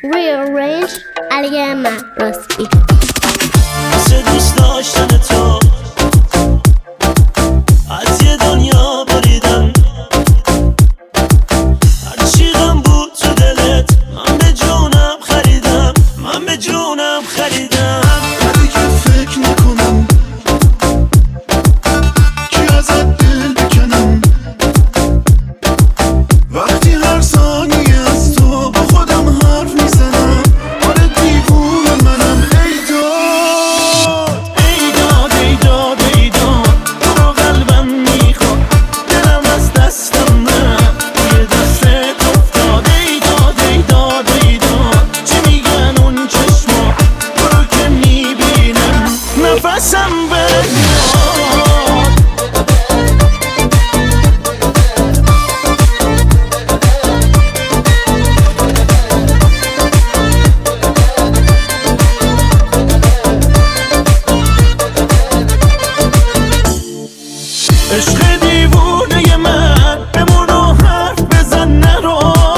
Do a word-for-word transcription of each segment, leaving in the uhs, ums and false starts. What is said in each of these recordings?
Rearrange علی من راستی واسه دوست داشتن تو از یه دنیا بریدم، هرچی غم بود تو دلت من به جونم خریدم، من به جونم خریدم. دیگه فکر نکنم کی ازت دل بکنم، وقتی هر ثانیه از تو با خودم حرف میزنم. آره دیوونه منم. ای داد ای داد ای داد ای داد تو رو قلبم میخواد، دلم از دستم نه توی دستت افتاد. ای داد ای داد ای داد چی میگن اون چشما، تو رو که میبینم نفسم بمیاد. عشق دیوونه من بمون و حرف بزن نرو،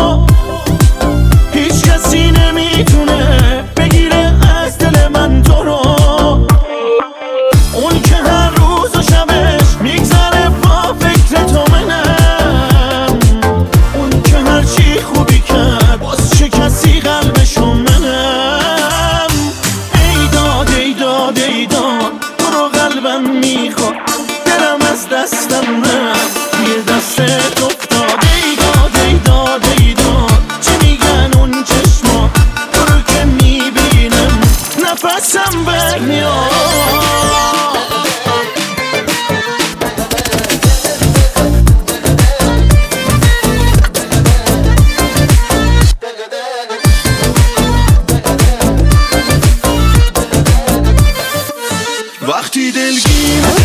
هیچ کسی نمیتونه بگیره از دل من تو رو. اون که هر روز و شبش میگذره با فکر تو منم، اون که هر چی خوبی کرد باز چه کسی قلبشو منم. ای داد ای داد ای داد تو رو قلبم میخواد، دلم از دستم نه توی دستت افتاد. ای داد ای داد ای داد چی میگن اون چشما، تو رو که میبینم نفسم برمیاد. وقتی دلگیره